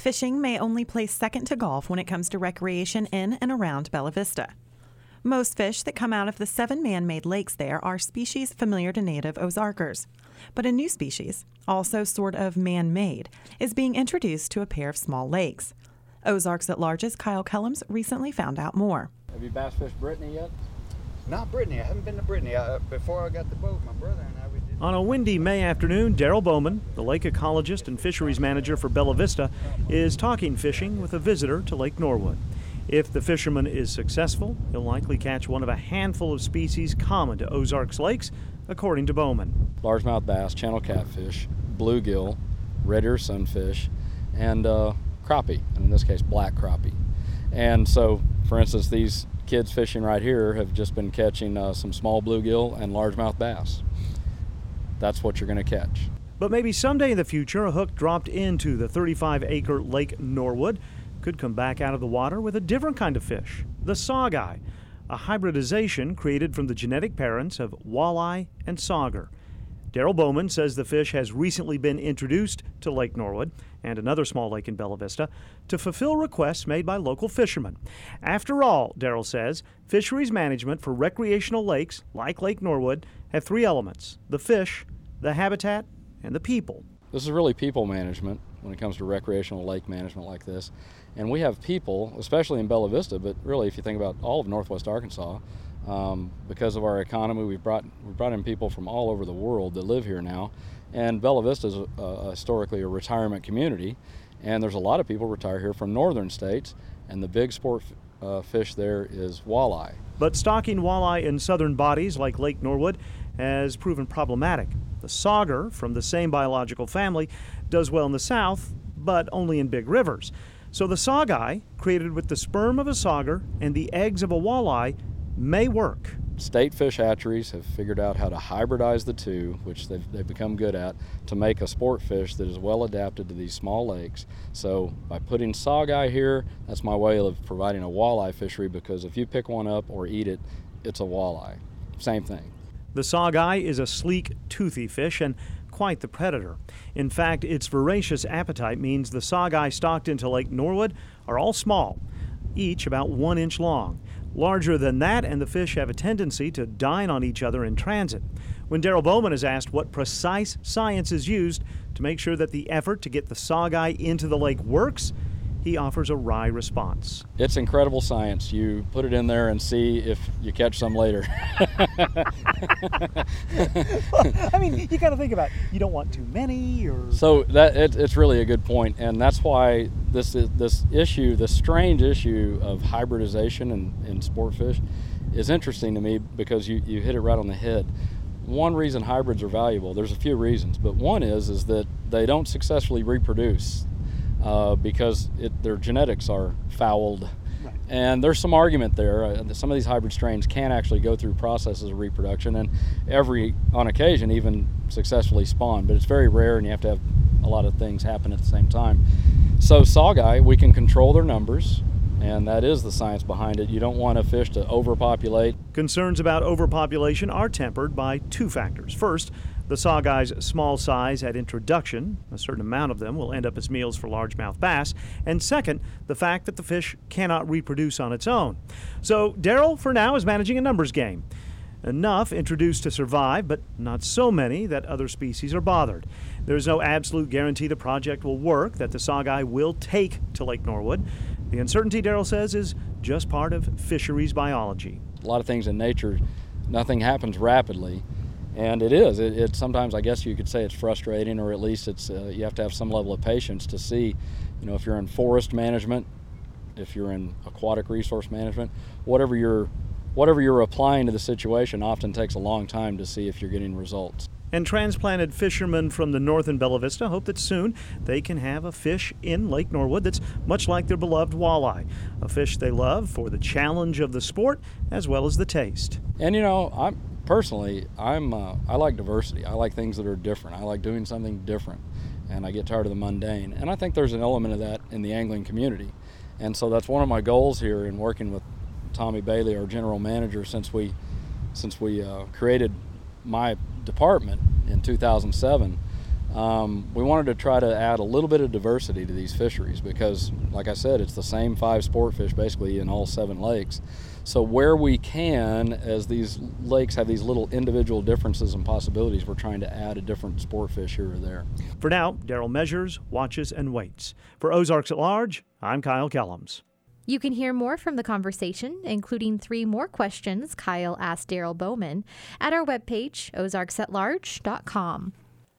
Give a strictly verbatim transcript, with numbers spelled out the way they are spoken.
Fishing may only place second to golf when it comes to recreation in and around Bella Vista. Most fish that come out of the seven man-made lakes there are species familiar to native Ozarkers. But a new species, also sort of man-made, is being introduced to a pair of small lakes. Ozarks at Large's Kyle Kellums recently found out more. Have you bass fished Brittany yet? Not Brittany. I haven't been to Brittany. Uh, before I got the boat, my brother and I, we did. On a windy May afternoon, Daryl Bowman, the lake ecologist and fisheries manager for Bella Vista, is talking fishing with a visitor to Lake Norwood. If the fisherman is successful, he'll likely catch one of a handful of species common to Ozarks lakes, according to Bowman. Largemouth bass, channel catfish, bluegill, red ear sunfish, and uh, crappie, and in this case black crappie. And so, for instance, these kids fishing right here have just been catching uh, some small bluegill and largemouth bass. That's what you're going to catch. But maybe someday in the future, a hook dropped into the thirty-five acre Lake Norwood could come back out of the water with a different kind of fish, the saugeye, a hybridization created from the genetic parents of walleye and sauger. Daryl Bowman says the fish has recently been introduced to Lake Norwood and another small lake in Bella Vista to fulfill requests made by local fishermen. After all, Daryl says, fisheries management for recreational lakes like Lake Norwood have three elements: the fish, the habitat, and the people. This is really people management when it comes to recreational lake management like this. And we have people, especially in Bella Vista, but really if you think about all of Northwest Arkansas, um, because of our economy, we've brought, we've brought in people from all over the world that live here now. And Bella Vista is a, a, historically a retirement community, and there's a lot of people retire here from northern states, and the big sport uh, fish there is walleye. But stocking walleye in southern bodies like Lake Norwood has proven problematic. The sauger, from the same biological family, does well in the south, but only in big rivers. So the saugeye, created with the sperm of a sauger and the eggs of a walleye, may work. State fish hatcheries have figured out how to hybridize the two, which they've, they've become good at, to make a sport fish that is well adapted to these small lakes. So by putting saugeye here, that's my way of providing a walleye fishery, because if you pick one up or eat it, it's a walleye. Same thing. The saugeye is a sleek, toothy fish and quite the predator. In fact, its voracious appetite means the saugeye stocked into Lake Norwood are all small, each about one inch long. Larger than that, and the fish have a tendency to dine on each other in transit. When Daryl Bowman is asked what precise science is used to make sure that the effort to get the saugeye into the lake works, he offers a wry response. It's incredible science. You put it in there and see if you catch some later. Well, I mean, you got to think about it. You don't want too many, or so that it, it's really a good point, and that's why this this issue, this strange issue of hybridization in, in sport fish, is interesting to me, because you, you hit it right on the head. One reason hybrids are valuable, there's a few reasons, but one is is that they don't successfully reproduce. Uh, because it, their genetics are fouled. Right. And there's some argument there. Uh, some of these hybrid strains can actually go through processes of reproduction, and every, on occasion, even successfully spawn, but it's very rare, and you have to have a lot of things happen at the same time. So saugeye, we can control their numbers, and that is the science behind it. You don't want a fish to overpopulate. Concerns about overpopulation are tempered by two factors. First, the saugeye's small size at introduction. A certain amount of them will end up as meals for largemouth bass. And second, the fact that the fish cannot reproduce on its own. So Daryl, for now, is managing a numbers game. Enough introduced to survive, but not so many that other species are bothered. There's no absolute guarantee the project will work, that the saugeye will take to Lake Norwood. The uncertainty, Daryl says, is just part of fisheries biology. A lot of things in nature, nothing happens rapidly. And it is. It, it sometimes, I guess you could say, it's frustrating, or at least it's uh, you have to have some level of patience to see, you know, if you're in forest management, if you're in aquatic resource management, whatever you're, whatever you're applying to the situation often takes a long time to see if you're getting results. And transplanted fishermen from the north in Bella Vista hope that soon they can have a fish in Lake Norwood that's much like their beloved walleye, a fish they love for the challenge of the sport as well as the taste. And you know, I'm personally, I'm uh, I like diversity. I like things that are different. I like doing something different, and I get tired of the mundane. And I think there's an element of that in the angling community. And so that's one of my goals here in working with Tommy Bailey, our general manager, since we since we uh, created my department in two thousand seven. Um, we wanted to try to add a little bit of diversity to these fisheries because, like I said, it's the same five sport fish basically in all seven lakes. So where we can, as these lakes have these little individual differences and possibilities, we're trying to add a different sport fish here or there. For now, Daryl measures, watches, and waits. For Ozarks at Large, I'm Kyle Kellums. You can hear more from the conversation, including three more questions Kyle asked Daryl Bowman, at our webpage, ozarks at large dot com.